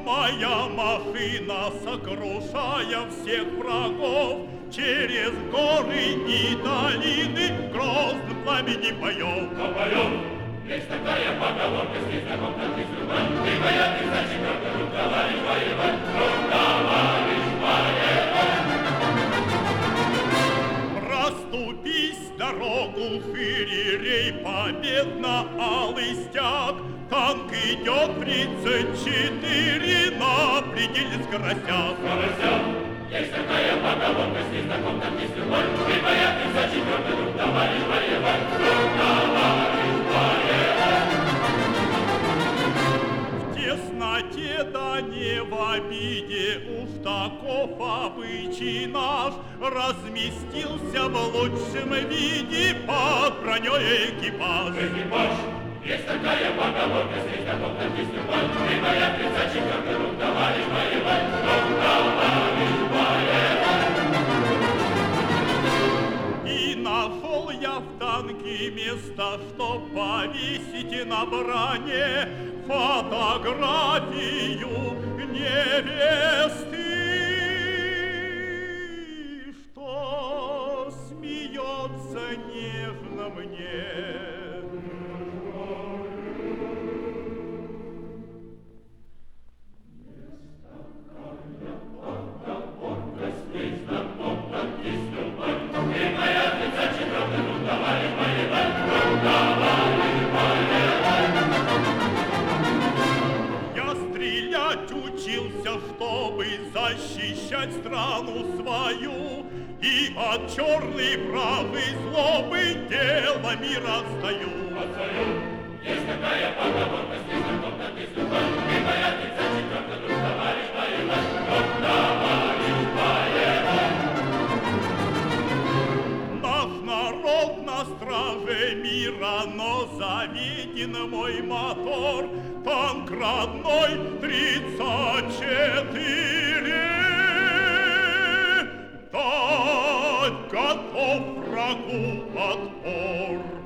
моя машина, сокрушая всех врагов, через горы и долины в грозном пламени поет. Есть такая поговорка, здесь знаком так и с любой. Ты моя, ты за четвертый рук, товарищ воевать, рук, товарищ воевать. Проступись дорогу фыререй, победно-алый стяг. Танк идет 34 на пределе скоростях. Есть такая поговорка, здесь знаком так и с любой. Ты моя, ты за четвертый рук, товарищ воевать, рук, товарищ воевать. В тесноте да не в обиде, уж таков обычай наш, разместился в лучшем виде под броней экипаж. Есть такая поговорка, здесь знаком так и с любой. Ты моя, ты за четвертый рук, товарищ воевать, рук, товарищ воевать. И нашел я в танке место, чтоб повесить на броне фотографию невесты, что смеется нежно мне. Учился, чтобы защищать страну свою, и от черной правой злобы дело мира отстаю. Есть такая поговорка, здесь знаком так и с любой. Ты моя, ты за четвертый рук, товарищ воевать, рук, товарищ воевать. Наш народ на страже мира, но заведен мой мотор. Танк родной 34, дать готов врагу отпор.